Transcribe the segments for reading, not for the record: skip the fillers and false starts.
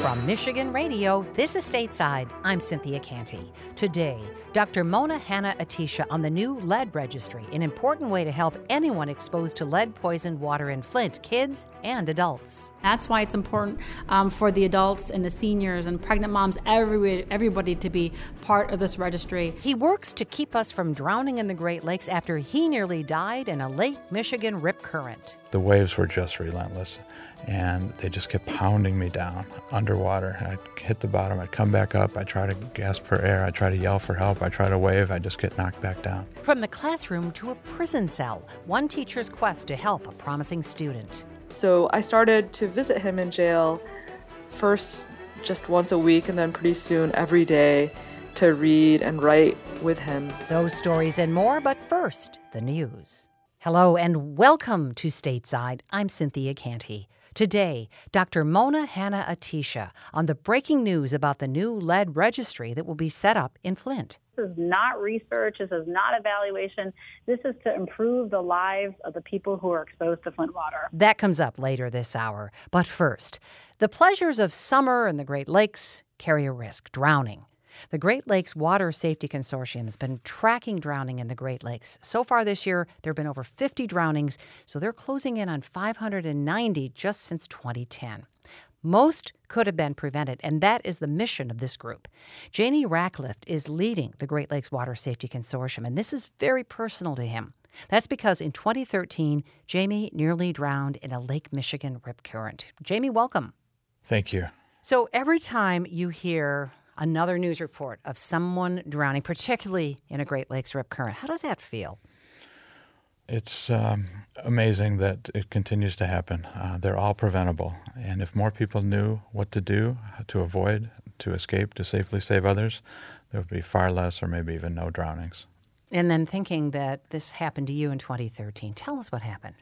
From Michigan Radio, this is Stateside. I'm Cynthia Canty. Today, Dr. Mona Hanna-Attisha on the new lead registry, an important way to help anyone exposed to lead-poisoned water in Flint, kids and adults. That's why it's important for the adults and the seniors and pregnant moms, everybody to be part of this registry. He works to keep us from drowning in the Great Lakes after he nearly died in a Lake Michigan rip current. The waves were just relentless, and they just kept pounding me down underwater. I'd hit the bottom, I'd come back up, I'd try to gasp for air, I'd try to yell for help, I'd try to wave, I'd just get knocked back down. From the classroom to a prison cell, one teacher's quest to help a promising student. So I started to visit him in jail, first just once a week and then pretty soon every day, to read and write with him. Those stories and more, but first, the news. Hello and welcome to Stateside. I'm Cynthia Canty. Today, Dr. Mona Hanna-Attisha on the breaking news about the new lead registry that will be set up in Flint. This is not research. This is not evaluation. This is to improve the lives of the people who are exposed to Flint water. That comes up later this hour. But first, the pleasures of summer in the Great Lakes carry a risk: drowning. The Great Lakes Water Safety Consortium has been tracking drowning in the Great Lakes. So far this year, there have been over 50 drownings, so they're closing in on 590 just since 2010. Most could have been prevented, and that is the mission of this group. Janie Ratcliffe is leading the Great Lakes Water Safety Consortium, and this is very personal to him. That's because in 2013, Jamie nearly drowned in a Lake Michigan rip current. Jamie, welcome. Thank you. So every time you hear another news report of someone drowning, particularly in a Great Lakes rip current, how does that feel? It's amazing that it continues to happen. They're all preventable. And if more people knew what to do, to avoid, to escape, to safely save others, there would be far less or maybe even no drownings. And then thinking that this happened to you in 2013, tell us what happened.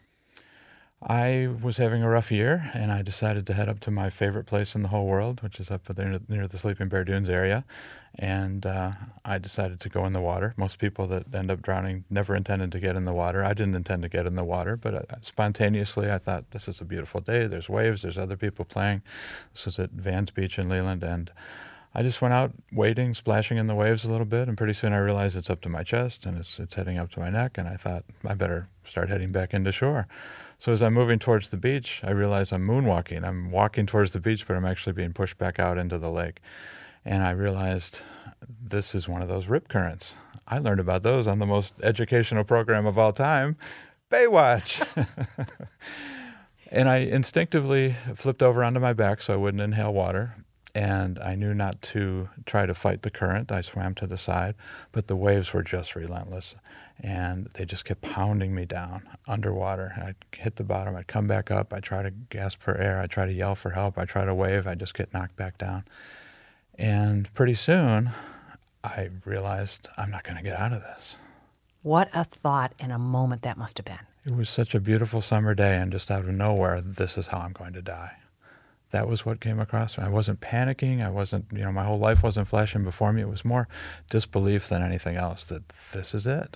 I was having a rough year, and I decided to head up to my favorite place in the whole world, which is up there near the Sleeping Bear Dunes area. And I decided to go in the water. Most people that end up drowning never intended to get in the water. I didn't intend to get in the water, but spontaneously I thought, this is a beautiful day. There's waves. There's other people playing. This was at Vans Beach in Leland, and I just went out wading, splashing in the waves a little bit, and pretty soon I realized it's up to my chest and it's heading up to my neck, and I thought I better start heading back into shore. So as I'm moving towards the beach, I realize I'm moonwalking. I'm walking towards the beach, but I'm actually being pushed back out into the lake. And I realized this is one of those rip currents. I learned about those on the most educational program of all time, Baywatch. And I instinctively flipped over onto my back so I wouldn't inhale water. And I knew not to try to fight the current. I swam to the side, but the waves were just relentless. And they just kept pounding me down underwater. I'd hit the bottom, I'd come back up, I'd try to gasp for air, I'd try to yell for help, I'd try to wave, I'd just get knocked back down. And pretty soon, I realized I'm not going to get out of this. What a thought and a moment that must have been. It was such a beautiful summer day, and just out of nowhere, this is how I'm going to die. That was what came across me. I wasn't panicking. I wasn't, my whole life wasn't flashing before me. It was more disbelief than anything else that this is it.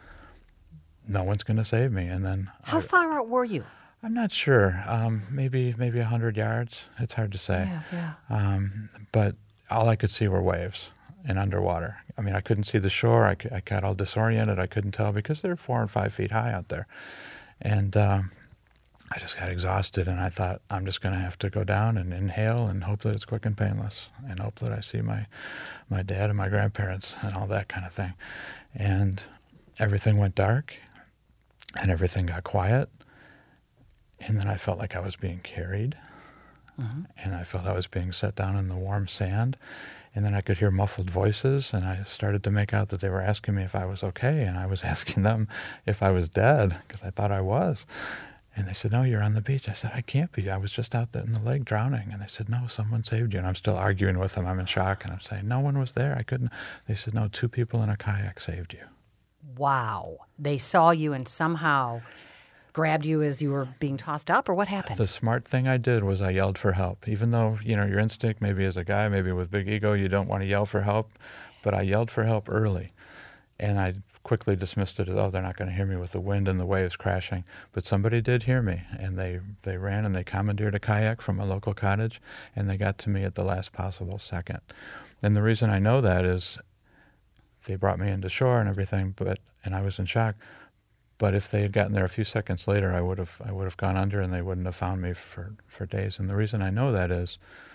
No one's going to save me. And then how far out were you? I'm not sure. Maybe 100 yards. It's hard to say. Yeah. But all I could see were waves and underwater. I mean, I couldn't see the shore. I got all disoriented. I couldn't tell because they're 4 and 5 feet high out there. And I just got exhausted, and I thought, I'm just going to have to go down and inhale and hope that it's quick and painless, and hope that I see my dad and my grandparents and all that kind of thing. And everything went dark, and everything got quiet, and then I felt like I was being carried, and I felt I was being set down in the warm sand, and then I could hear muffled voices, and I started to make out that they were asking me if I was okay, and I was asking them if I was dead, because I thought I was. And they said, no, you're on the beach. I said, I can't be. I was just out there in the lake drowning. And they said, no, someone saved you. And I'm still arguing with them. I'm in shock. And I'm saying, no one was there. I couldn't. They said, no, 2 people in a kayak saved you. Wow. They saw you and somehow grabbed you as you were being tossed up, or what happened? The smart thing I did was I yelled for help. Even though, your instinct, maybe as a guy, maybe with big ego, you don't want to yell for help. But I yelled for help early. And I quickly dismissed it as, oh, they're not going to hear me with the wind and the waves crashing. But somebody did hear me, and they ran and they commandeered a kayak from a local cottage, and they got to me at the last possible second. And the reason I know that is they brought me into shore and everything, and I was in shock. But if they had gotten there a few seconds later, I would have gone under, and they wouldn't have found me for days. And the reason I know that is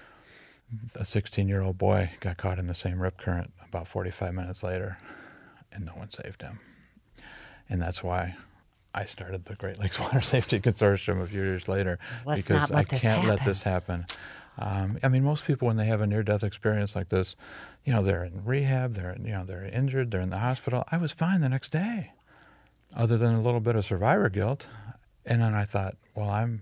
a 16-year-old boy got caught in the same rip current about 45 minutes later, and no one saved him. And that's why I started the Great Lakes Water Safety Consortium a few years later, because I can't let this happen. I mean, most people, when they have a near-death experience like this, they're in rehab, they're injured, they're in the hospital. I was fine the next day, other than a little bit of survivor guilt. And then I thought, well, I'm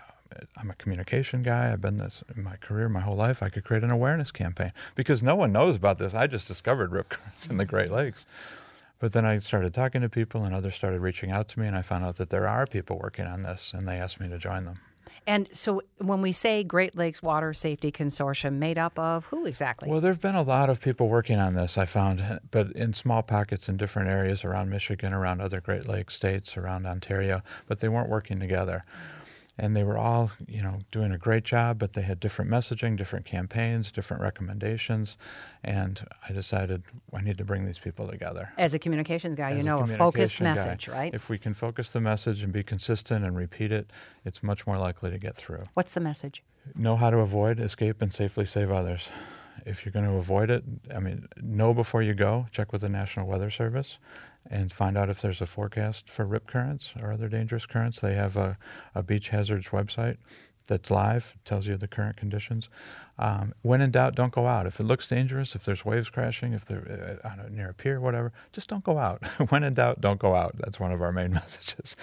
a communication guy. I've been this in my career, my whole life. I could create an awareness campaign because no one knows about this. I just discovered rip currents in the Great Lakes. But then I started talking to people, and others started reaching out to me, and I found out that there are people working on this, and they asked me to join them. And so when we say Great Lakes Water Safety Consortium, made up of who exactly? Well, there have been a lot of people working on this, I found, but in small pockets in different areas around Michigan, around other Great Lakes states, around Ontario, but they weren't working together. And they were all, doing a great job, but they had different messaging, different campaigns, different recommendations. And I decided I need to bring these people together. As a communications guy, a focused message, right? If we can focus the message and be consistent and repeat it, it's much more likely to get through. What's the message? Know how to avoid, escape, and safely save others. If you're going to avoid it, know before you go. Check with the National Weather Service and find out if there's a forecast for rip currents or other dangerous currents. They have a beach hazards website that's live, tells you the current conditions. When in doubt, don't go out. If it looks dangerous, if there's waves crashing, if they're near a pier, whatever, just don't go out. When in doubt, don't go out. That's one of our main messages.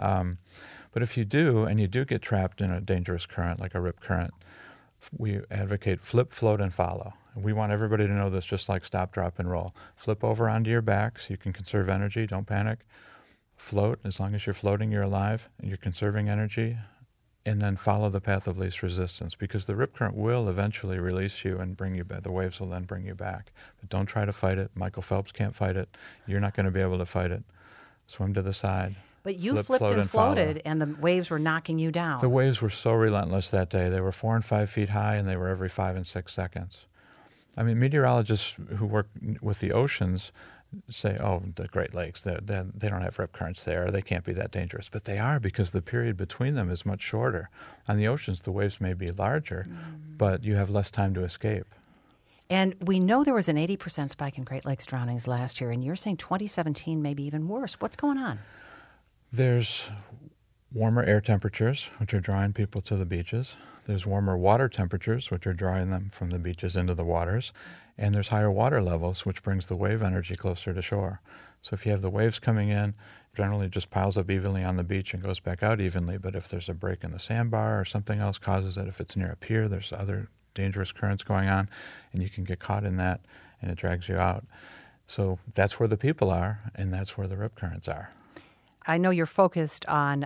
But if you do, and you do get trapped in a dangerous current like a rip current, we advocate flip, float, and follow. We want everybody to know this, just like stop, drop, and roll. Flip over onto your back so you can conserve energy. Don't panic. Float. As long as you're floating, you're alive, and you're conserving energy. And then follow the path of least resistance, because the rip current will eventually release you and bring you back. The waves will then bring you back. But don't try to fight it. Michael Phelps can't fight it. You're not going to be able to fight it. Swim to the side. But you flipped and floated, and the waves were knocking you down. The waves were so relentless that day. They were 4 and 5 feet high, and they were every 5 and 6 seconds. Meteorologists who work with the oceans say, oh, the Great Lakes, they don't have rip currents there. They can't be that dangerous. But they are, because the period between them is much shorter. On the oceans, the waves may be larger, but you have less time to escape. And we know there was an 80% spike in Great Lakes drownings last year, and you're saying 2017 may be even worse. What's going on? There's warmer air temperatures, which are drawing people to the beaches. There's warmer water temperatures, which are drawing them from the beaches into the waters. And there's higher water levels, which brings the wave energy closer to shore. So if you have the waves coming in, generally it just piles up evenly on the beach and goes back out evenly. But if there's a break in the sandbar or something else causes it, if it's near a pier, there's other dangerous currents going on, and you can get caught in that, and it drags you out. So that's where the people are, and that's where the rip currents are. I know you're focused on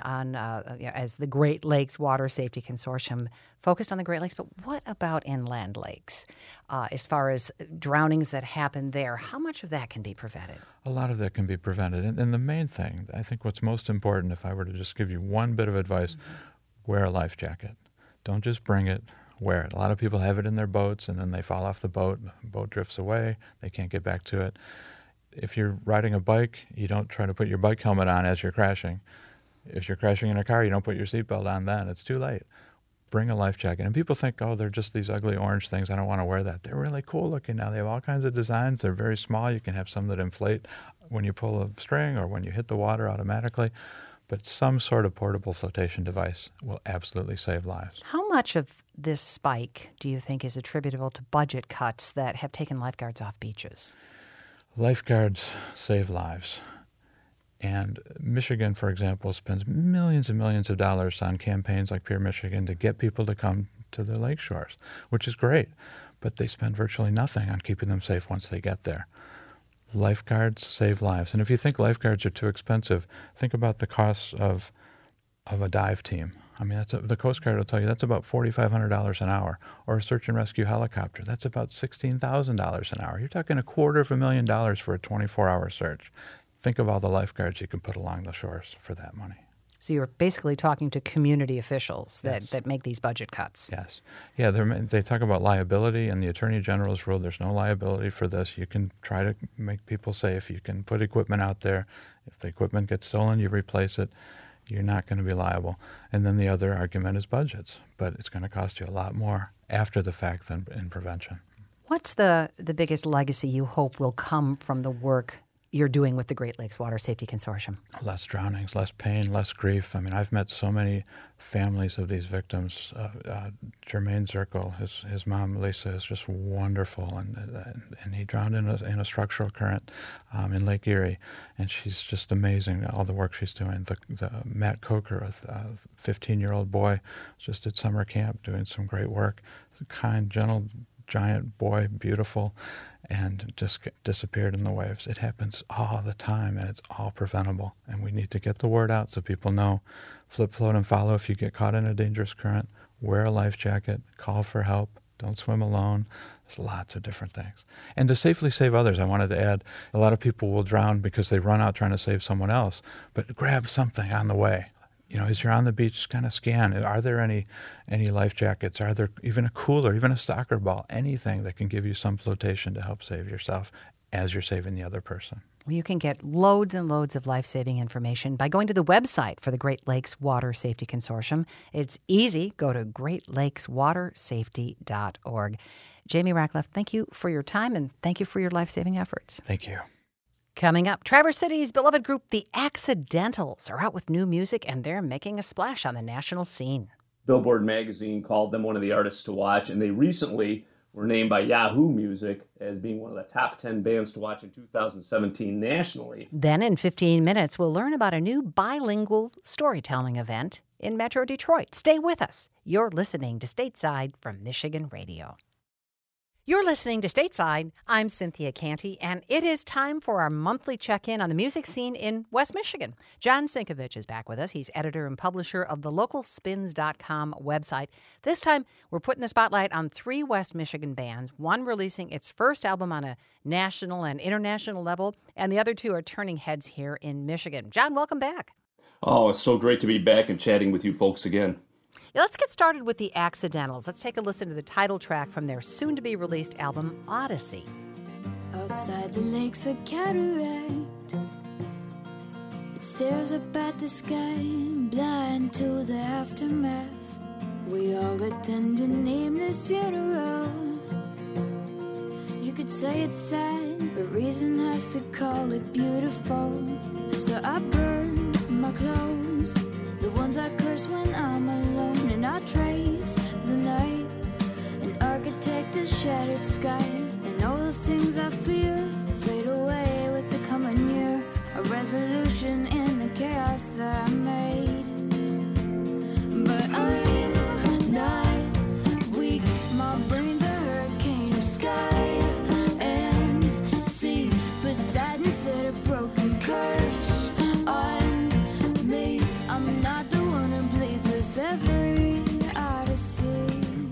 as the Great Lakes Water Safety Consortium, focused on the Great Lakes, but what about inland lakes? As far as drownings that happen there, how much of that can be prevented? A lot of that can be prevented. And the main thing, I think what's most important, if I were to just give you one bit of advice, wear a life jacket. Don't just bring it, wear it. A lot of people have it in their boats, and then they fall off the boat drifts away, they can't get back to it. If you're riding a bike, you don't try to put your bike helmet on as you're crashing. If you're crashing in a car, you don't put your seatbelt on then. It's too late. Bring a life jacket. And people think, oh, they're just these ugly orange things. I don't want to wear that. They're really cool looking now. They have all kinds of designs. They're very small. You can have some that inflate when you pull a string or when you hit the water automatically. But some sort of portable flotation device will absolutely save lives. How much of this spike do you think is attributable to budget cuts that have taken lifeguards off beaches? Lifeguards save lives. And Michigan, for example, spends millions and millions of dollars on campaigns like Pure Michigan to get people to come to the lake shores, which is great. But they spend virtually nothing on keeping them safe once they get there. Lifeguards save lives. And if you think lifeguards are too expensive, think about the costs of a dive team. The Coast Guard will tell you that's about $4,500 an hour. Or a search and rescue helicopter, that's about $16,000 an hour. You're talking $250,000 for a 24-hour search. think of all the lifeguards you can put along the shores for that money. So you're basically talking to community officials Yes. that make these budget cuts. Yes. Yeah, they talk about liability, and the Attorney General's ruled there's no liability for this. You can try to make people safe. You can put equipment out there. If the equipment gets stolen, you replace it. You're not going to be liable. And then the other argument is budgets, but it's going to cost you a lot more after the fact than in prevention. What's the biggest legacy you hope will come from the work you're doing with the Great Lakes Water Safety Consortium? Less drownings, less pain, less grief. I mean, I've met so many families of these victims. Jermaine Zirkle, his mom, Lisa, is just wonderful, and he drowned in a structural current in Lake Erie, and she's just amazing, all the work she's doing. The Matt Coker, a 15-year-old boy, just at summer camp doing some great work. He's a kind, gentle, giant boy, beautiful, and just disappeared in the waves. It happens all the time, and it's all preventable. And we need to get the word out so people know. Flip, float, and follow if you get caught in a dangerous current. Wear a life jacket. Call for help. Don't swim alone. There's lots of different things. And to safely save others, I wanted to add, a lot of people will drown because they run out trying to save someone else, but grab something on the way. You know, as you're on the beach, kind of scan. Are there any life jackets? Are there even a cooler, even a soccer ball, anything that can give you some flotation to help save yourself as you're saving the other person? Well, you can get loads and loads of life-saving information by going to the website for the Great Lakes Water Safety Consortium. It's easy. Go to greatlakeswatersafety.org. Jamie Ratcliffe, thank you for your time, and thank you for your life-saving efforts. Thank you. Coming up, Traverse City's beloved group, The Accidentals, are out with new music, and they're making a splash on the national scene. Billboard magazine called them one of the artists to watch, and they recently were named by Yahoo Music as being one of the top 10 bands to watch in 2017 nationally. Then in 15 minutes, we'll learn about a new bilingual storytelling event in Metro Detroit. Stay with us. You're listening to Stateside from Michigan Radio. You're listening to Stateside. I'm Cynthia Canty, and it is time for our monthly check-in on the music scene in West Michigan. John Sinkovich is back with us. He's editor and publisher of the localspins.com website. This time, we're putting the spotlight on 3 West Michigan bands, one releasing its first album on a national and international level, and the other 2 are turning heads here in Michigan. John, welcome back. Oh, it's so great to be back and chatting with you folks again. Let's get started with The Accidentals. Let's take a listen to the title track from their soon-to-be-released album, Odyssey. Outside the lakes a cataract, it stares up at the sky, blind to the aftermath. We all attend a nameless funeral. You could say it's sad, but reason has to call it beautiful. So I burn my clothes, the ones I curse when I'm alone, and I trace the night, an architect a shattered sky, and all the things I fear fade away with the coming year, a resolution in the chaos that I made. But I'm not weak, my brain's a hurricane of sky and sea, Poseidon set a broken curse on me. I'm not the one who bleeds with every odyssey.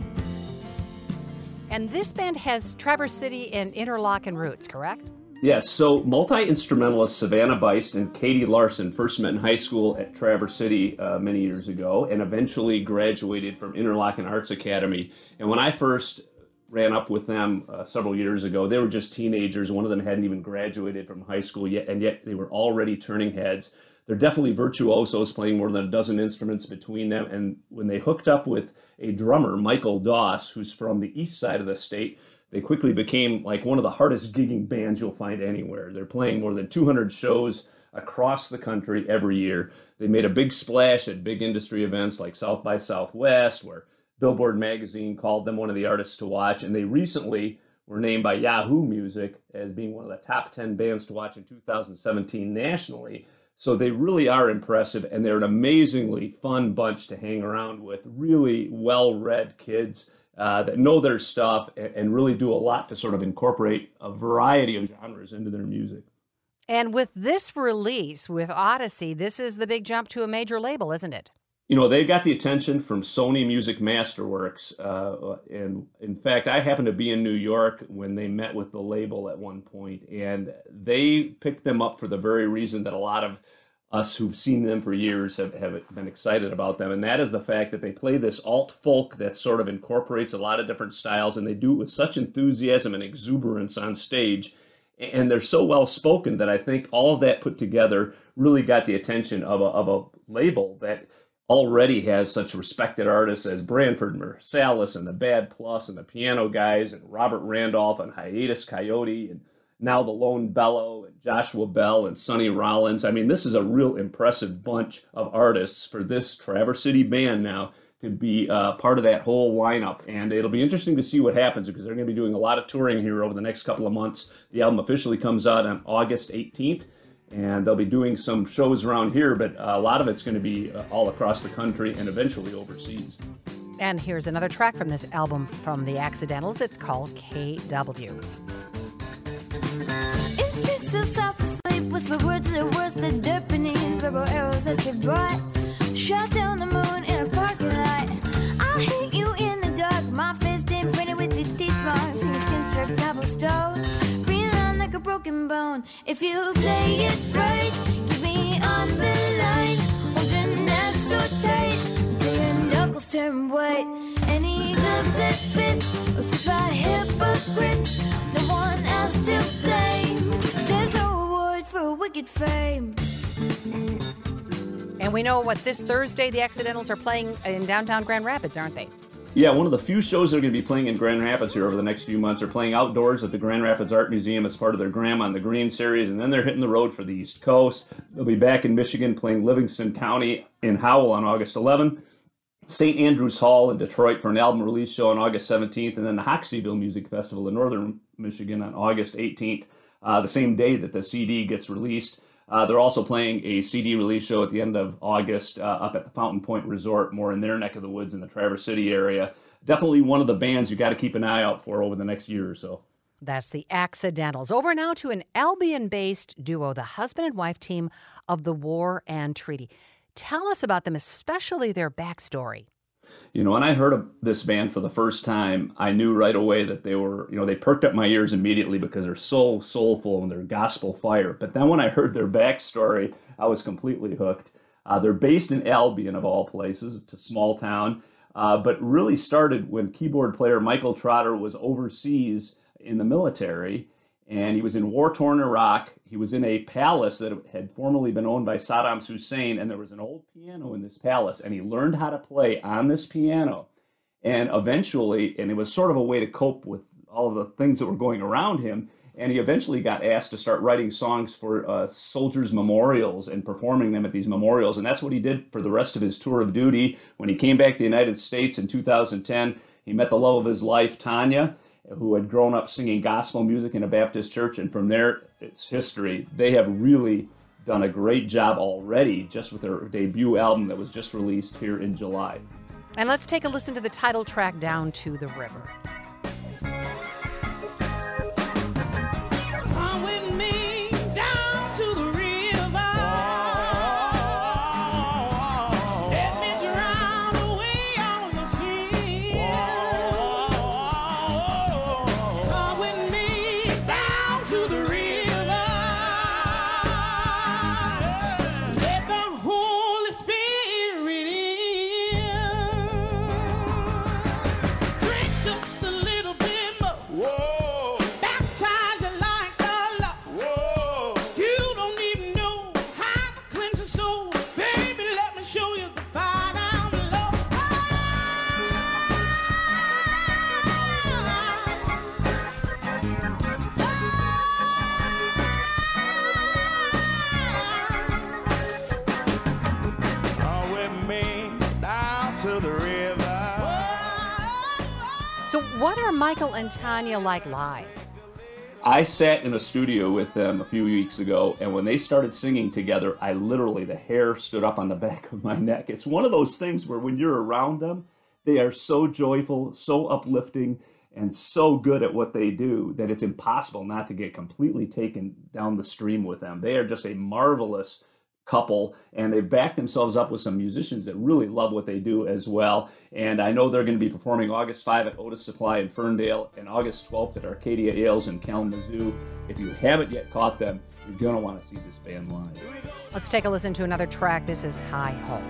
And this band has Traverse City and Interlochen roots, correct? Yes, so multi-instrumentalist Savannah Beist and Katie Larson first met in high school at Traverse City many years ago and eventually graduated from Interlochen Arts Academy. And when I first ran up with them several years ago, they were just teenagers. One of them hadn't even graduated from high school yet, and yet they were already turning heads. They're definitely virtuosos, playing more than a dozen instruments between them. And when they hooked up with a drummer, Michael Doss, who's from the east side of the state, they quickly became like one of the hardest gigging bands you'll find anywhere. They're playing more than 200 shows across the country every year. They made a big splash at big industry events like South by Southwest, where Billboard magazine called them one of the artists to watch. And they recently were named by Yahoo Music as being one of the top 10 bands to watch in 2017 nationally. So they really are impressive, and they're an amazingly fun bunch to hang around with, really well-read kids that know their stuff and really do a lot to sort of incorporate a variety of genres into their music. And with this release, with Odyssey, this is the big jump to a major label, isn't it? You know, they got the attention from Sony Music Masterworks. And in fact, I happened to be in New York when they met with the label at one point, and they picked them up for the very reason that a lot of us who've seen them for years have been excited about them. And that is the fact that they play this alt folk that sort of incorporates a lot of different styles, and they do it with such enthusiasm and exuberance on stage. And they're so well spoken that I think all of that put together really got the attention of a label that already has such respected artists as Branford Marsalis and the Bad Plus and the Piano Guys and Robert Randolph and Hiatus Coyote and now the Lone Bellow and Joshua Bell and Sonny Rollins. I mean, this is a real impressive bunch of artists for this Traverse City band now to be part of that whole lineup. And it'll be interesting to see what happens because they're going to be doing a lot of touring here over the next couple of months. The album officially comes out on August 18th. And they'll be doing some shows around here, but a lot of it's going to be all across the country and eventually overseas. And here's another track from this album from the Accidentals. It's called KW. In streets so soft asleep, whisper words that are worth the dirt beneath. Rebel arrows that you brought, shot down the moon in a parking lot. I'll hit you in the dark, my face stained printed with your teeth marks. Your skin struck cobblestone, breathing on like a broken bone. If you play it right, keep me on the line. Hold your knife so tight till your knuckles turn white. Any glove that fits was stitched by hypocrites. No one else to blame. There's no reward for a wicked fame. And we know what this Thursday the Accidentals are playing in downtown Grand Rapids, aren't they? Yeah, one of the few shows they're going to be playing in Grand Rapids here over the next few months. They're playing outdoors at the Grand Rapids Art Museum as part of their Grandma on the Green series, and then they're hitting the road for the East Coast. They'll be back in Michigan playing Livingston County in Howell on August 11th, St. Andrews Hall in Detroit for an album release show on August 17th, and then the Hoxseyville Music Festival in northern Michigan on August 18th, the same day that the CD gets released. They're also playing a CD release show at the end of August up at the Fountain Point Resort, more in their neck of the woods in the Traverse City area. Definitely one of the bands you got to keep an eye out for over the next year or so. That's the Accidentals. Over now to an Albion-based duo, the husband and wife team of The War and Treaty. Tell us about them, especially their backstory. You know, when I heard of this band for the first time, I knew right away that they were, they perked up my ears immediately because they're so soulful and they're gospel fire. But then when I heard their backstory, I was completely hooked. They're based in Albion, of all places. It's a small town, but really started when keyboard player Michael Trotter was overseas in the military, and he was in war-torn Iraq. He was in a palace that had formerly been owned by Saddam Hussein, and there was an old piano in this palace, and he learned how to play on this piano. And eventually, and it was sort of a way to cope with all of the things that were going around him, and he eventually got asked to start writing songs for soldiers' memorials and performing them at these memorials, and that's what he did for the rest of his tour of duty. When he came back to the United States in 2010, he met the love of his life, Tanya, who had grown up singing gospel music in a Baptist church, and from there, it's history. They have really done a great job already just with their debut album that was just released here in July. And let's take a listen to the title track, Down to the River. Come with me down to the river. Let me drown away on the sea. Come with me down to the river. Let the Holy Spirit in. Drink just a little bit more. Whoa. Baptize you like the Lord. Whoa. You don't even know how to cleanse your soul. Baby, let me show you the fire down below. Come with me down to the river. So what are Michael and Tanya like live? I sat in a studio with them a few weeks ago, and when they started singing together, I literally, the hair stood up on the back of my neck. It's one of those things where when you're around them, they are so joyful, so uplifting, and so good at what they do that it's impossible not to get completely taken down the stream with them. They are just a marvelous couple, and they've backed themselves up with some musicians that really love what they do as well. And I know they're going to be performing August 5 at Otis Supply in Ferndale and August 12th at Arcadia Ales in Kalamazoo. If you haven't yet caught them, you're going to want to see this band live. Let's take a listen to another track. This is High Hope.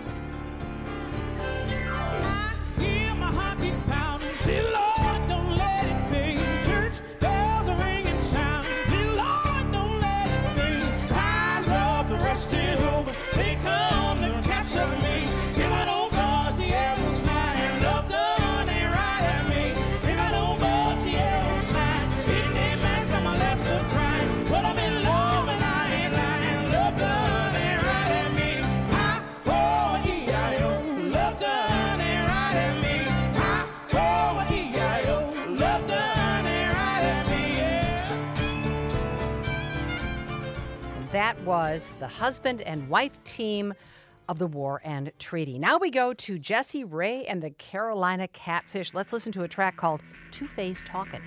I hear my heart beat pounding. Dear Lord, don't let it be. Church bells are ringing, sounding. Dear Lord, don't let it be. Time's up, the rest is over. They come to capture me. If I don't dodge the arrows flying, love done they right at me. If I don't dodge the arrows flying, it ain't mass on my left of crying. But I'm in love and I ain't lying. Love done they right at me. I-O-E-I-O, love done they right at me. I-O-E-I-O, love done they right at me, yeah. That was the husband and wife team of the War and Treaty. Now we go to Jessie Ray and the Carolina Catfish. Let's listen to a track called Two-Faced Talkin'.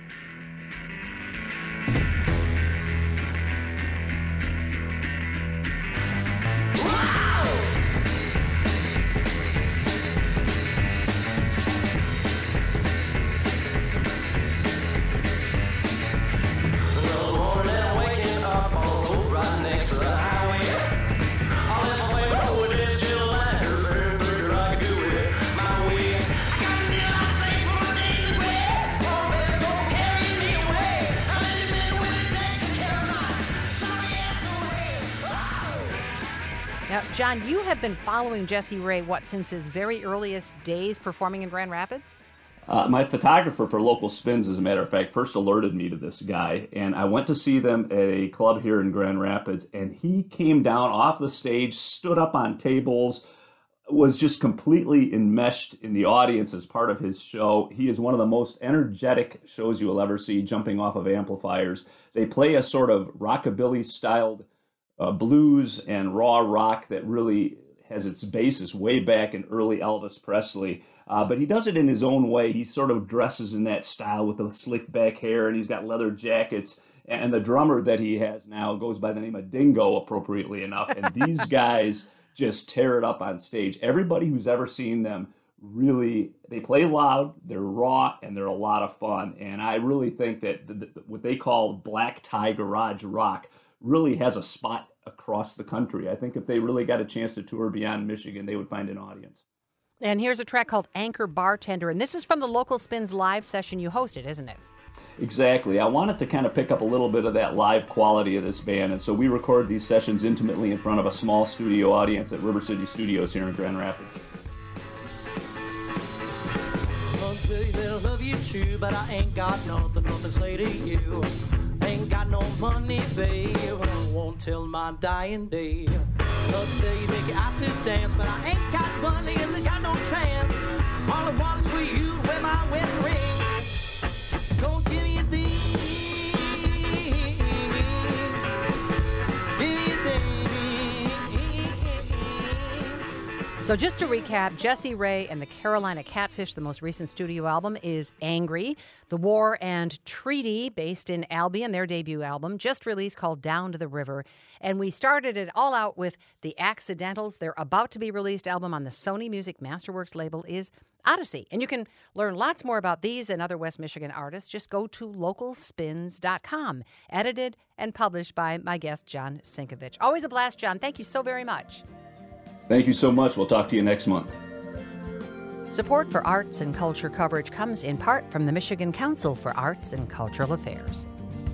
Now, John, you have been following Jessie Ray, since his very earliest days performing in Grand Rapids? My photographer for Local Spins, as a matter of fact, first alerted me to this guy, and I went to see them at a club here in Grand Rapids, and he came down off the stage, stood up on tables, was just completely enmeshed in the audience as part of his show. He is one of the most energetic shows you will ever see, jumping off of amplifiers. They play a sort of rockabilly-styled blues and raw rock that really has its basis way back in early Elvis Presley. But he does it in his own way. He sort of dresses in that style with the slick back hair, and he's got leather jackets. And the drummer that he has now goes by the name of Dingo, appropriately enough. And these guys just tear it up on stage. Everybody who's ever seen them really, they play loud, they're raw, and they're a lot of fun. And I really think that what they call black tie garage rock really has a spot across the country. I think if they really got a chance to tour beyond Michigan, they would find an audience. And here's a track called Anchor Bartender, and this is from the Local Spins live session you hosted, isn't it? Exactly. I wanted to kind of pick up a little bit of that live quality of this band, and so we record these sessions intimately in front of a small studio audience at River City Studios here in Grand Rapids. I'll tell you that I love you too, but I ain't got nothing to say to you. Ain't got no money, babe, I won't tell my dying day. I'll tell you, make you out to dance, but I ain't got money and I got no chance. All I want is for you to wear my wedding ring. Don't give me a thing. Give me a thing. So just to recap, Jessie Ray and the Carolina Catfish, the most recent studio album, is Angry. The War and Treaty, based in Albion, their debut album, just released, called Down to the River. And we started it all out with The Accidentals. Their about-to-be-released album on the Sony Music Masterworks label is Odyssey. And you can learn lots more about these and other West Michigan artists. Just go to localspins.com. Edited and published by my guest, John Sinkovich. Always a blast, John. Thank you so very much. Thank you so much. We'll talk to you next month. Support for arts and culture coverage comes in part from the Michigan Council for Arts and Cultural Affairs.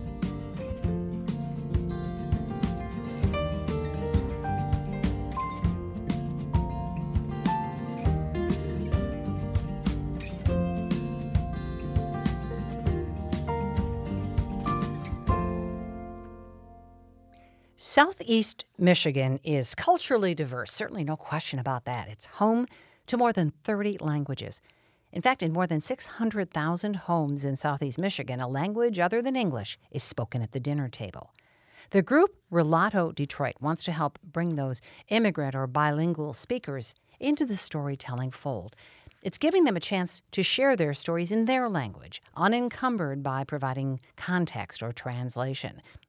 Southeast Michigan is culturally diverse, certainly no question about that. It's home to more than 30 languages. In fact, in more than 600,000 homes in Southeast Michigan, a language other than English is spoken at the dinner table. The group Relato Detroit wants to help bring those immigrant or bilingual speakers into the storytelling fold. It's giving them a chance to share their stories in their language, unencumbered by providing context or translation.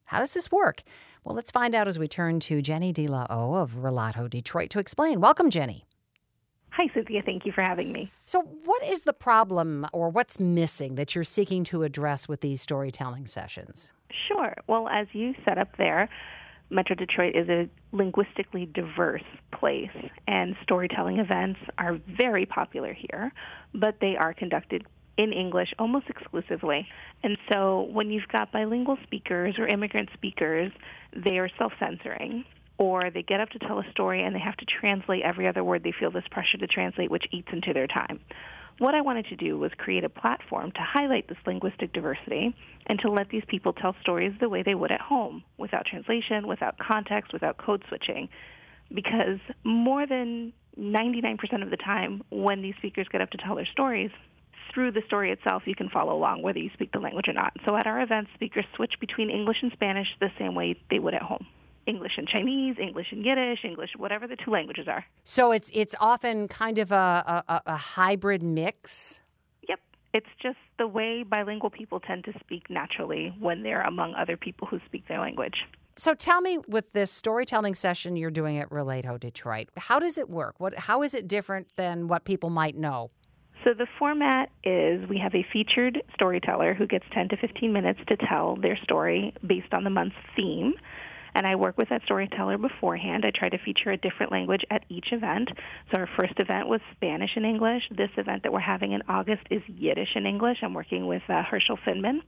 How does this work? Well, let's find out as we turn to Jenny De La O of Relato Detroit to explain. Welcome, Jenny. Hi, Cynthia. Thank you for having me. So what is the problem or what's missing that you're seeking to address with these storytelling sessions? Sure. Well, as you set up there, Metro Detroit is a linguistically diverse place, and storytelling events are very popular here, but they are conducted in English almost exclusively. And so when you've got bilingual speakers or immigrant speakers, they are self-censoring, or they get up to tell a story and they have to translate every other word. They feel this pressure to translate, which eats into their time. What I wanted to do was create a platform to highlight this linguistic diversity and to let these people tell stories the way they would at home, without translation, without context, without code switching. Because more than 99% of the time when these speakers get up to tell their stories, through the story itself, you can follow along whether you speak the language or not. So at our events, speakers switch between English and Spanish the same way they would at home. English and Chinese, English and Yiddish, English, whatever the two languages are. So it's often kind of a hybrid mix? Yep. It's just the way bilingual people tend to speak naturally when they're among other people who speak their language. So tell me, with this storytelling session you're doing at Relato Detroit, how does it work? How is it different than what people might know? So the format is we have a featured storyteller who gets 10 to 15 minutes to tell their story based on the month's theme. And I work with that storyteller beforehand. I try to feature a different language at each event. So our first event was Spanish and English. This event that we're having in August is Yiddish and English. I'm working with Herschel Finman.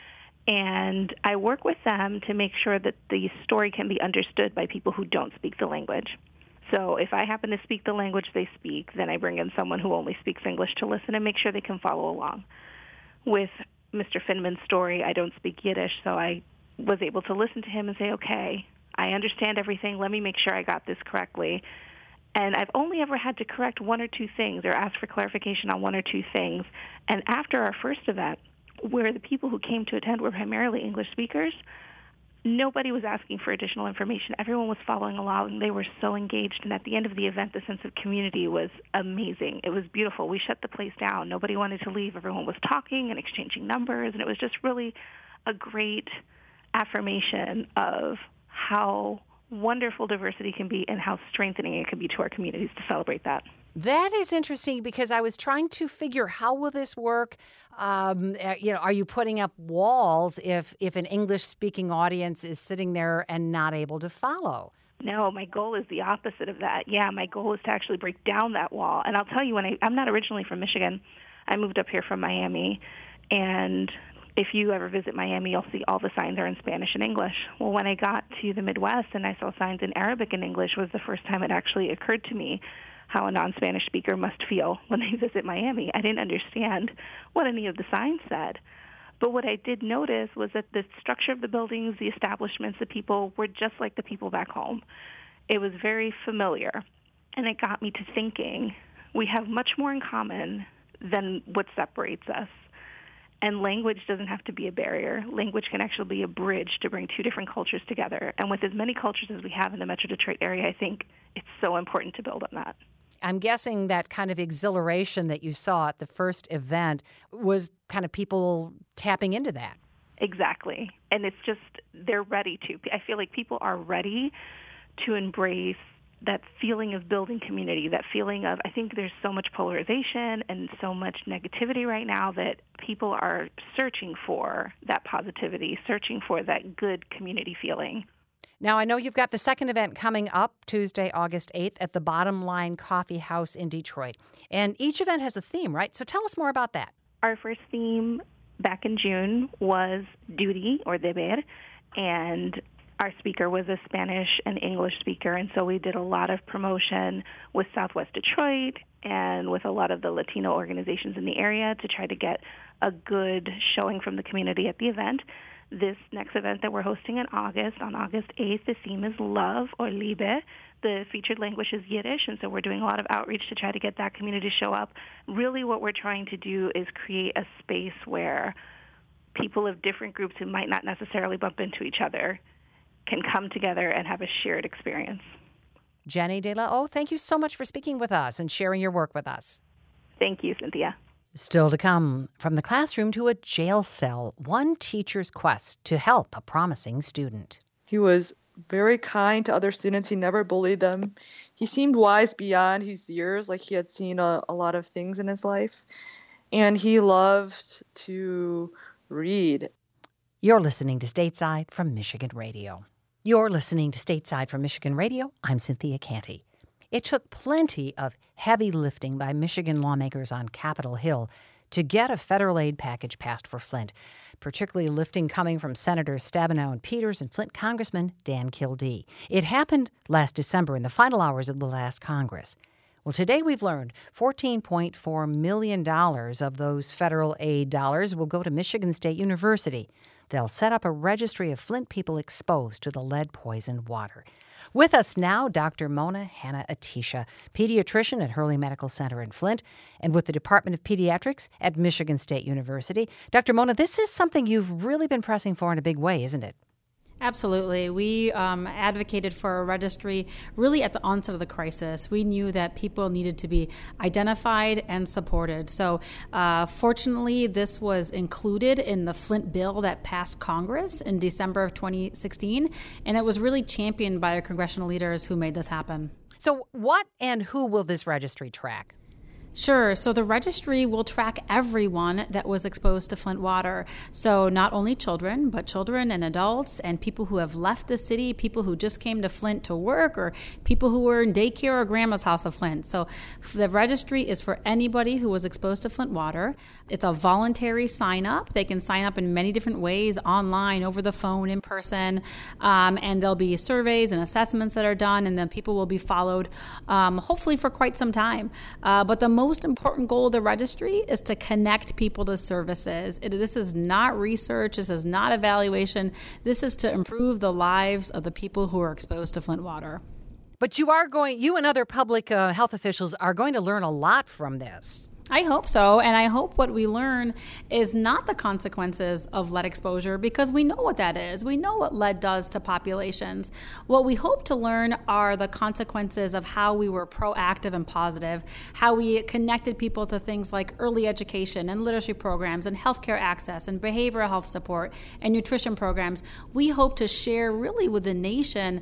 And I work with them to make sure that the story can be understood by people who don't speak the language. So if I happen to speak the language they speak, then I bring in someone who only speaks English to listen and make sure they can follow along. With Mr. Finman's story, I don't speak Yiddish, so I was able to listen to him and say, okay, I understand everything. Let me make sure I got this correctly. And I've only ever had to correct one or two things or ask for clarification on one or two things. And after our first event, where the people who came to attend were primarily English speakers, nobody was asking for additional information. Everyone was following along. They were so engaged. And at the end of the event, the sense of community was amazing. It was beautiful. We shut the place down. Nobody wanted to leave. Everyone was talking and exchanging numbers. And it was just really a great affirmation of how wonderful diversity can be and how strengthening it can be to our communities to celebrate that. That is interesting because I was trying to figure, how will this work? Are you putting up walls if an English-speaking audience is sitting there and not able to follow? No, my goal is the opposite of that. Yeah, my goal is to actually break down that wall. And I'll tell you, I'm not originally from Michigan. I moved up here from Miami, and if you ever visit Miami, you'll see all the signs are in Spanish and English. Well, when I got to the Midwest and I saw signs in Arabic and English was the first time it actually occurred to me how a non-Spanish speaker must feel when they visit Miami. I didn't understand what any of the signs said. But what I did notice was that the structure of the buildings, the establishments, the people were just like the people back home. It was very familiar. And it got me to thinking, we have much more in common than what separates us. And language doesn't have to be a barrier. Language can actually be a bridge to bring two different cultures together. And with as many cultures as we have in the Metro Detroit area, I think it's so important to build on that. I'm guessing that kind of exhilaration that you saw at the first event was kind of people tapping into that. Exactly. And it's just, they're ready to. I feel like people are ready to embrace that feeling of building community, that feeling of, I think there's so much polarization and so much negativity right now that people are searching for that positivity, searching for that good community feeling. Now, I know you've got the second event coming up Tuesday, August 8th at the Bottom Line Coffee House in Detroit. And each event has a theme, right? So tell us more about that. Our first theme back in June was duty, or deber, and our speaker was a Spanish and English speaker, and so we did a lot of promotion with Southwest Detroit and with a lot of the Latino organizations in the area to try to get a good showing from the community at the event. This next event that we're hosting in August, on August 8th, the theme is love, or liebe. The featured language is Yiddish, and so we're doing a lot of outreach to try to get that community to show up. Really what we're trying to do is create a space where people of different groups who might not necessarily bump into each other can come together and have a shared experience. Jenny De La O, thank you so much for speaking with us and sharing your work with us. Thank you, Cynthia. Still to come, from the classroom to a jail cell, one teacher's quest to help a promising student. He was very kind to other students. He never bullied them. He seemed wise beyond his years, like he had seen a lot of things in his life. And he loved to read. You're listening to Stateside from Michigan Radio. You're listening to Stateside from Michigan Radio. I'm Cynthia Canty. It took plenty of heavy lifting by Michigan lawmakers on Capitol Hill to get a federal aid package passed for Flint, particularly lifting coming from Senators Stabenow and Peters and Flint Congressman Dan Kildee. It happened last December in the final hours of the last Congress. Well, today we've learned $14.4 million of those federal aid dollars will go to Michigan State University. They'll set up a registry of Flint people exposed to the lead-poisoned water. With us now, Dr. Mona Hanna-Attisha, pediatrician at Hurley Medical Center in Flint, and with the Department of Pediatrics at Michigan State University. Dr. Mona, this is something you've really been pressing for in a big way, isn't it? Absolutely. We advocated for a registry really at the onset of the crisis. We knew that people needed to be identified and supported. So fortunately, this was included in the Flint bill that passed Congress in December of 2016, and it was really championed by our congressional leaders who made this happen. So what and who will this registry track? Sure. So the registry will track everyone that was exposed to Flint water. So not only children, but children and adults and people who have left the city, people who just came to Flint to work, or people who were in daycare or grandma's house of Flint. So the registry is for anybody who was exposed to Flint water. It's a voluntary sign up. They can sign up in many different ways, online, over the phone, in person. And there'll be surveys and assessments that are done, and then people will be followed, hopefully for quite some time. But the most important goal of the registry is to connect people to services. This is not research. This is not evaluation. This is to improve the lives of the people who are exposed to Flint water. But you and other public health officials are going to learn a lot from this. I hope so, and I hope what we learn is not the consequences of lead exposure, because we know what that is. We know what lead does to populations. What we hope to learn are the consequences of how we were proactive and positive, how we connected people to things like early education and literacy programs and healthcare access and behavioral health support and nutrition programs. We hope to share really with the nation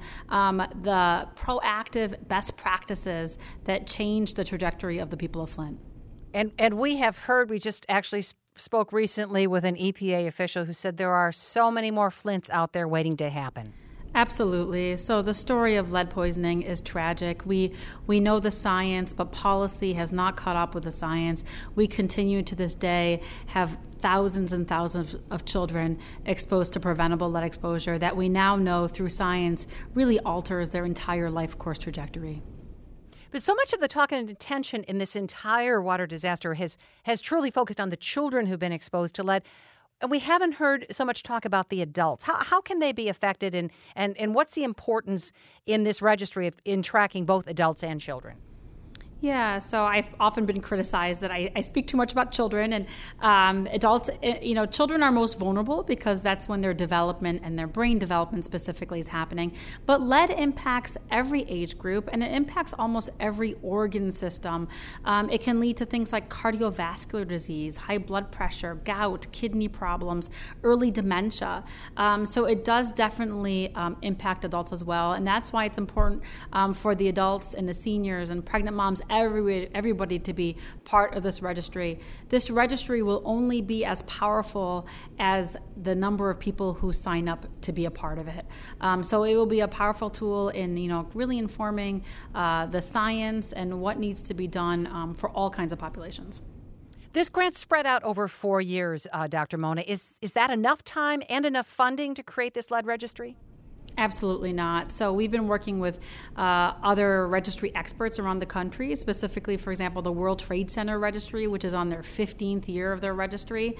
the proactive best practices that change the trajectory of the people of Flint. And we have heard, we just actually spoke recently with an EPA official who said there are so many more Flints out there waiting to happen. Absolutely. So the story of lead poisoning is tragic. We know the science, but policy has not caught up with the science. We continue to this day have thousands and thousands of children exposed to preventable lead exposure that we now know through science really alters their entire life course trajectory. But so much of the talk and attention in this entire water disaster has truly focused on the children who've been exposed to lead. And we haven't heard so much talk about the adults. How can they be affected, and what's the importance in this registry in tracking both adults and children? Yeah, so I've often been criticized that I speak too much about children, and adults, children are most vulnerable because that's when their development and their brain development specifically is happening. But lead impacts every age group, and it impacts almost every organ system. It can lead to things like cardiovascular disease, high blood pressure, gout, kidney problems, early dementia. So it does definitely impact adults as well, and that's why it's important for the adults and the seniors and pregnant moms, everybody to be part of this registry. This registry will only be as powerful as the number of people who sign up to be a part of it. So it will be a powerful tool in really informing the science and what needs to be done for all kinds of populations. This grant spread out over 4 years, Dr. Mona. Is that enough time and enough funding to create this lead registry? Absolutely not. So we've been working with other registry experts around the country, specifically, for example, the World Trade Center Registry, which is on their 15th year of their registry.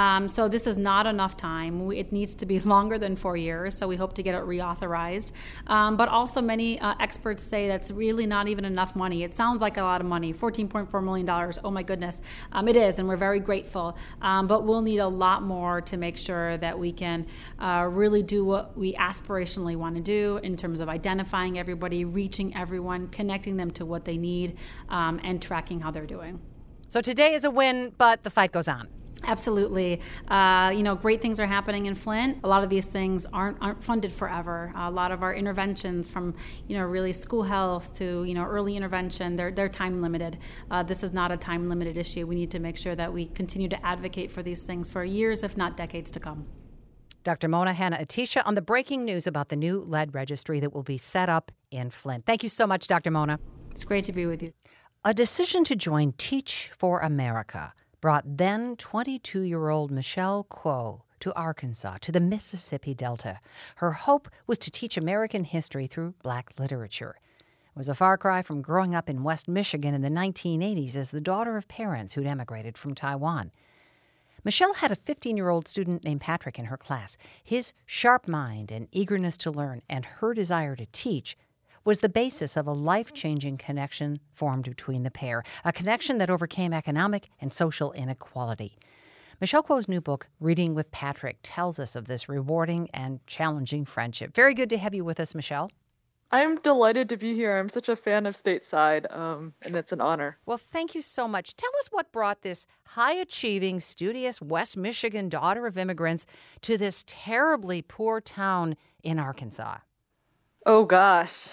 So this is not enough time. It needs to be longer than 4 years, so we hope to get it reauthorized. But also many experts say that's really not even enough money. It sounds like a lot of money, $14.4 million. Oh, my goodness. It is, and we're very grateful. But we'll need a lot more to make sure that we can really do what we aspirationally want to do in terms of identifying everybody, reaching everyone, connecting them to what they need, and tracking how they're doing. So today is a win, but the fight goes on. Absolutely. Great things are happening in Flint. A lot of these things aren't funded forever. A lot of our interventions from, really school health to, early intervention, they're time limited. This is not a time limited issue. We need to make sure that we continue to advocate for these things for years, if not decades to come. Dr. Mona Hanna-Attisha on the breaking news about the new lead registry that will be set up in Flint. Thank you so much, Dr. Mona. It's great to be with you. A decision to join Teach for America brought then 22-year-old Michelle Kuo to Arkansas, to the Mississippi Delta. Her hope was to teach American history through Black literature. It was a far cry from growing up in West Michigan in the 1980s as the daughter of parents who'd emigrated from Taiwan. Michelle had a 15-year-old student named Patrick in her class. His sharp mind and eagerness to learn and her desire to teach was the basis of a life-changing connection formed between the pair, a connection that overcame economic and social inequality. Michelle Kuo's new book, Reading with Patrick, tells us of this rewarding and challenging friendship. Very good to have you with us, Michelle. I'm delighted to be here. I'm such a fan of Stateside, and it's an honor. Well, thank you so much. Tell us what brought this high-achieving, studious West Michigan daughter of immigrants to this terribly poor town in Arkansas. Oh, gosh.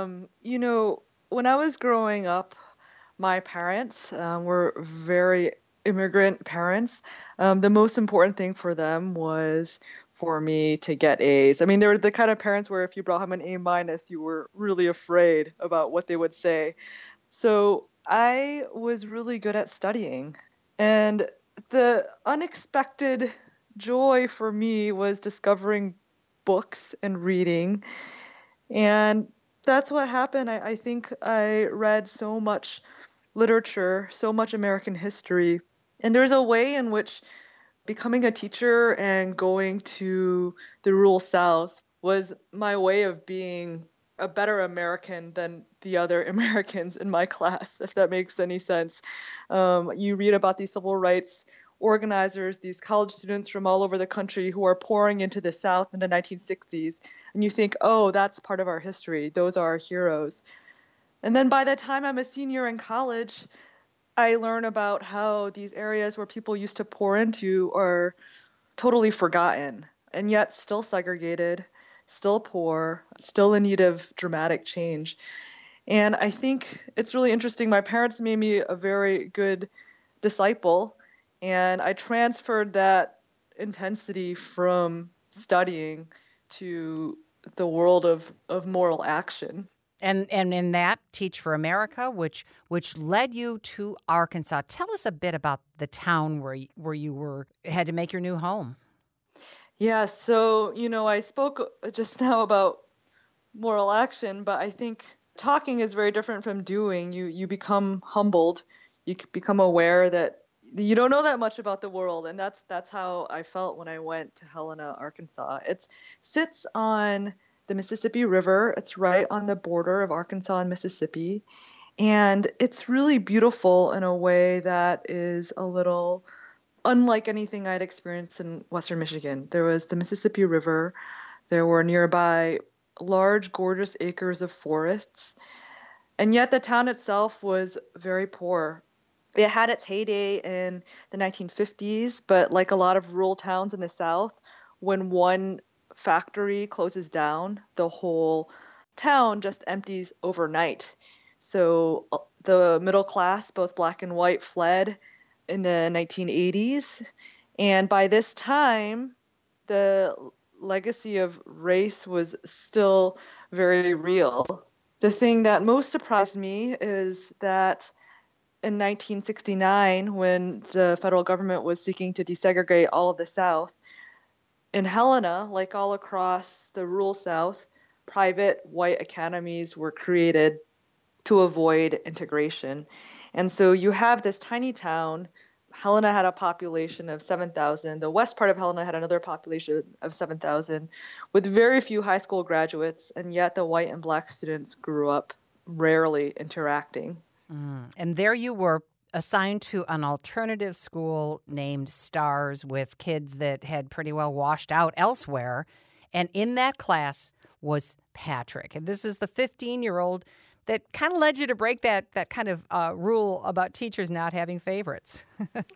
When I was growing up, my parents were very immigrant parents. The most important thing for them was for me to get A's. I mean, they were the kind of parents where if you brought home an A-, you were really afraid about what they would say. So I was really good at studying. And the unexpected joy for me was discovering books and reading. And that's what happened. I think I read so much literature, so much American history. And there's a way in which becoming a teacher and going to the rural South was my way of being a better American than the other Americans in my class, if that makes any sense. You read about these civil rights organizers, these college students from all over the country who are pouring into the South in the 1960s. And you think, oh, that's part of our history. Those are our heroes. And then by the time I'm a senior in college, I learn about how these areas where people used to pour into are totally forgotten and yet still segregated, still poor, still in need of dramatic change. And I think it's really interesting. My parents made me a very good disciple, and I transferred that intensity from studying to the world of moral action. And in that, Teach for America, which led you to Arkansas. Tell us a bit about the town where you had to make your new home. Yeah, so, I spoke just now about moral action, but I think talking is very different from doing. You become humbled. You become aware that you don't know that much about the world, and that's how I felt when I went to Helena, Arkansas. It sits on the Mississippi River. It's right on the border of Arkansas and Mississippi. And it's really beautiful in a way that is a little unlike anything I'd experienced in Western Michigan. There was the Mississippi River. There were nearby large, gorgeous acres of forests. And yet the town itself was very poor. It had its heyday in the 1950s, but like a lot of rural towns in the South, when one factory closes down, the whole town just empties overnight. So the middle class, both black and white, fled in the 1980s. And by this time, the legacy of race was still very real. The thing that most surprised me is that in 1969, when the federal government was seeking to desegregate all of the South, in Helena, like all across the rural South, private white academies were created to avoid integration. And so you have this tiny town. Helena had a population of 7,000. The west part of Helena had another population of 7,000 with very few high school graduates, and yet the white and black students grew up rarely interacting. And there you were, assigned to an alternative school named STARS with kids that had pretty well washed out elsewhere. And in that class was Patrick. And this is the 15-year-old that kind of led you to break that kind of rule about teachers not having favorites.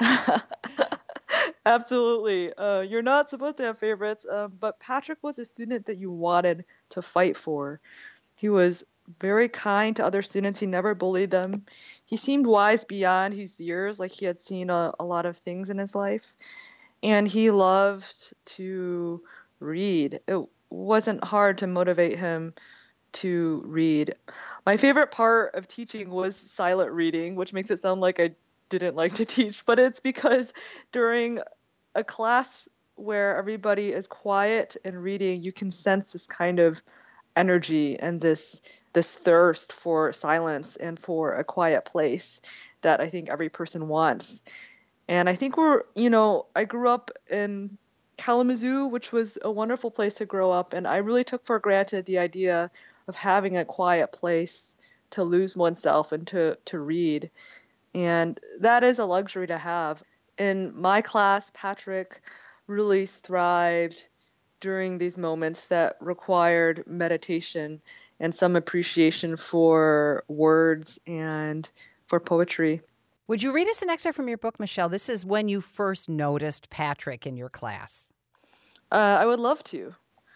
Absolutely. You're not supposed to have favorites, but Patrick was a student that you wanted to fight for. He was very kind to other students. He never bullied them. He seemed wise beyond his years, like he had seen a lot of things in his life. And he loved to read. It wasn't hard to motivate him to read. My favorite part of teaching was silent reading, which makes it sound like I didn't like to teach, but it's because during a class where everybody is quiet and reading, you can sense this kind of energy and this thirst for silence and for a quiet place that I think every person wants. And I think I grew up in Kalamazoo, which was a wonderful place to grow up, and I really took for granted the idea of having a quiet place to lose oneself and to read. And that is a luxury to have. In my class, Patrick really thrived during these moments that required meditation and some appreciation for words and for poetry. Would you read us an excerpt from your book, Michelle? This is when you first noticed Patrick in your class. I would love to.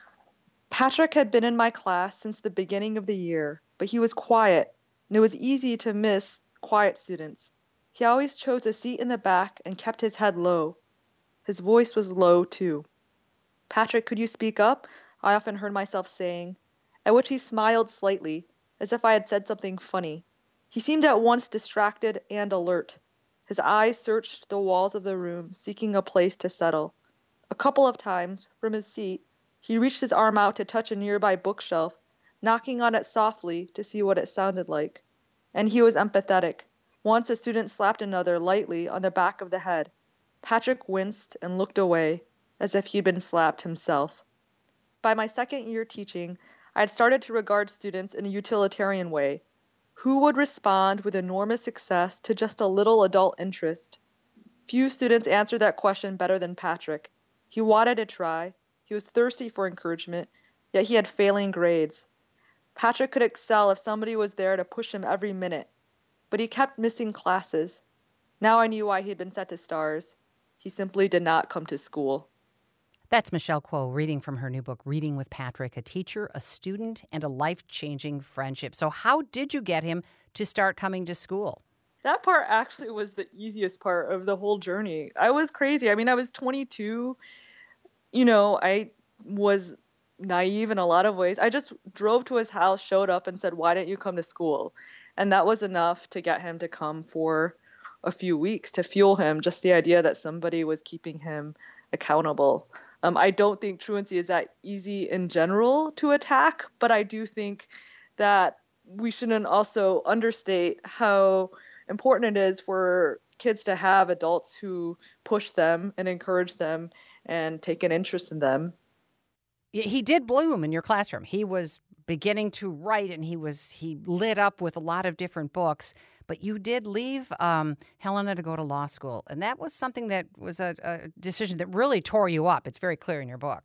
Patrick had been in my class since the beginning of the year, but he was quiet, and it was easy to miss quiet students. He always chose a seat in the back and kept his head low. His voice was low, too. "Patrick, could you speak up?" I often heard myself saying, at which he smiled slightly, as if I had said something funny. He seemed at once distracted and alert. His eyes searched the walls of the room, seeking a place to settle. A couple of times, from his seat, he reached his arm out to touch a nearby bookshelf, knocking on it softly to see what it sounded like. And he was empathetic. Once a student slapped another lightly on the back of the head. Patrick winced and looked away, as if he'd been slapped himself. By my second year teaching, I had started to regard students in a utilitarian way. Who would respond with enormous success to just a little adult interest? Few students answered that question better than Patrick. He wanted to try. He was thirsty for encouragement, yet he had failing grades. Patrick could excel if somebody was there to push him every minute, but he kept missing classes. Now I knew why he had been set to stars. He simply did not come to school. That's Michelle Kuo reading from her new book, Reading with Patrick, a teacher, a student, and a life-changing friendship. So how did you get him to start coming to school? That part actually was the easiest part of the whole journey. I was crazy. I mean, I was 22. I was naive in a lot of ways. I just drove to his house, showed up, and said, "Why didn't you come to school?" And that was enough to get him to come for a few weeks, to fuel him, just the idea that somebody was keeping him accountable. I don't think truancy is that easy in general to attack, but I do think that we shouldn't also understate how important it is for kids to have adults who push them and encourage them and take an interest in them. He did bloom in your classroom. He was beginning to write, and he lit up with a lot of different books. But you did leave Helena to go to law school, and that was something that was a decision that really tore you up. It's very clear in your book.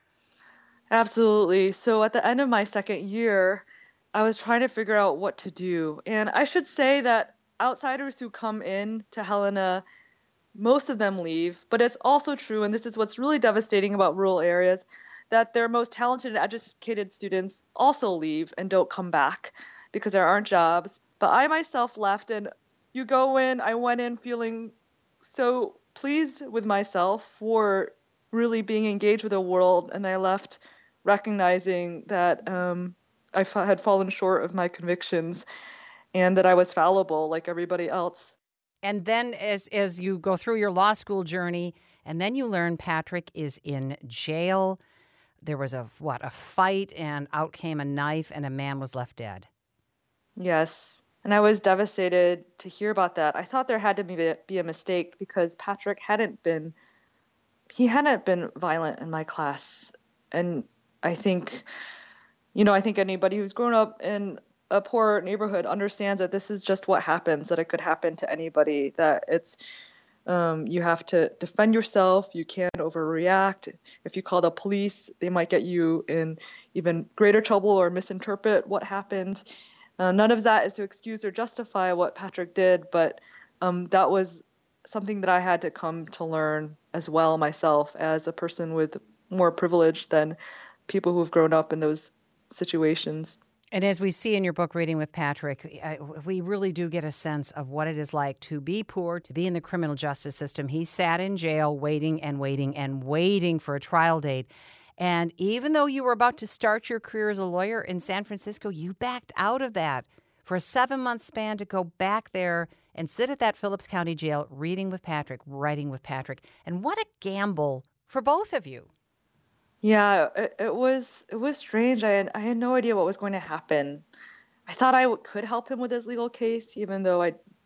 Absolutely. So at the end of my second year, I was trying to figure out what to do. And I should say that outsiders who come in to Helena, most of them leave. But it's also true, and this is what's really devastating about rural areas, that their most talented and educated students also leave and don't come back because there aren't jobs. But I myself left, and I went in feeling so pleased with myself for really being engaged with the world, and I left recognizing that I had fallen short of my convictions and that I was fallible like everybody else. And then as you go through your law school journey, and then you learn Patrick is in jail. There was a fight, and out came a knife, and a man was left dead. Yes. And I was devastated to hear about that. I thought there had to be a mistake because Patrick hadn't been violent in my class. And I think anybody who's grown up in a poor neighborhood understands that this is just what happens, that it could happen to anybody, that it's you have to defend yourself. You can't overreact. If you call the police, they might get you in even greater trouble or misinterpret what happened. None of that is to excuse or justify what Patrick did, but that was something that I had to come to learn as well myself as a person with more privilege than people who've grown up in those situations. And as we see in your book, Reading with Patrick, we really do get a sense of what it is like to be poor, to be in the criminal justice system. He sat in jail waiting and waiting and waiting for a trial date. And even though you were about to start your career as a lawyer in San Francisco, you backed out of that for a 7-month span to go back there and sit at that Phillips County jail, reading with Patrick, writing with Patrick. And what a gamble for both of you. Yeah, it was strange. I had no idea what was going to happen. I thought I could help him with his legal case, even though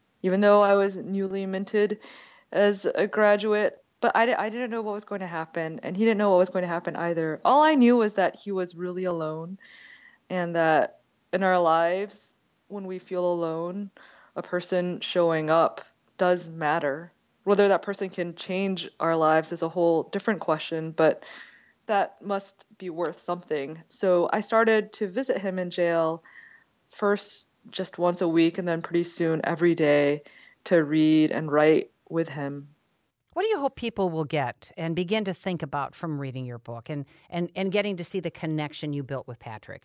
I was newly minted as a graduate. But I didn't know what was going to happen, and he didn't know what was going to happen either. All I knew was that he was really alone, and that in our lives, when we feel alone, a person showing up does matter. Whether that person can change our lives is a whole different question, but that must be worth something. So I started to visit him in jail, first just once a week, and then pretty soon every day, to read and write with him. What do you hope people will get and begin to think about from reading your book and getting to see the connection you built with Patrick?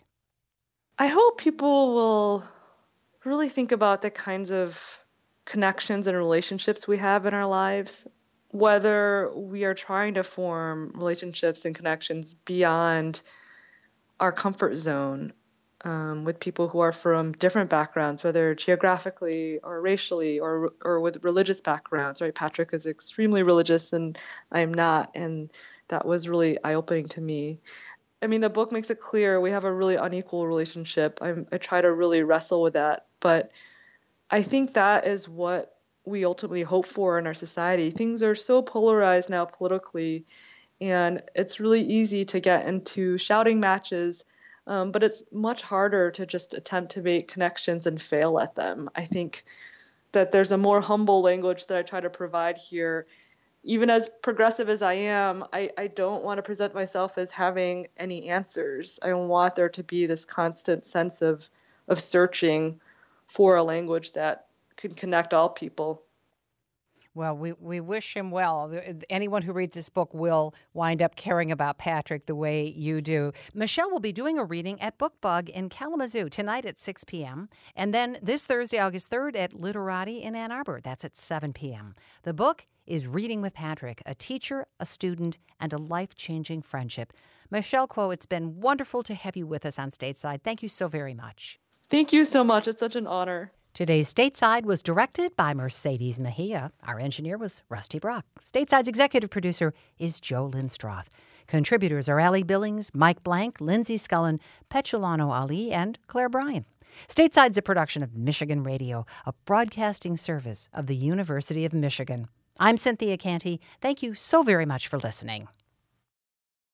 I hope people will really think about the kinds of connections and relationships we have in our lives, whether we are trying to form relationships and connections beyond our comfort zone with people who are from different backgrounds, whether geographically or racially or with religious backgrounds, right? Patrick is extremely religious and I am not, and that was really eye-opening to me. I mean, the book makes it clear we have a really unequal relationship. I try to really wrestle with that, but I think that is what we ultimately hope for in our society. Things are so polarized now politically, and it's really easy to get into shouting matches, but it's much harder to just attempt to make connections and fail at them. I think that there's a more humble language that I try to provide here. Even as progressive as I am, I don't want to present myself as having any answers. I want there to be this constant sense of searching for a language that can connect all people. Well, we wish him well. Anyone who reads this book will wind up caring about Patrick the way you do. Michelle will be doing a reading at BookBug in Kalamazoo tonight at 6 p.m. and then this Thursday, August 3rd at Literati in Ann Arbor. That's at 7 p.m. The book is Reading with Patrick, a teacher, a student, and a life-changing friendship. Michelle Kuo, it's been wonderful to have you with us on Stateside. Thank you so very much. Thank you so much. It's such an honor. Today's Stateside was directed by Mercedes Mejia. Our engineer was Rusty Brock. Stateside's executive producer is Joe Lindstroth. Contributors are Allie Billings, Mike Blank, Lindsay Scullen, Petulano Ali, and Claire Bryan. Stateside's a production of Michigan Radio, a broadcasting service of the University of Michigan. I'm Cynthia Canty. Thank you so very much for listening.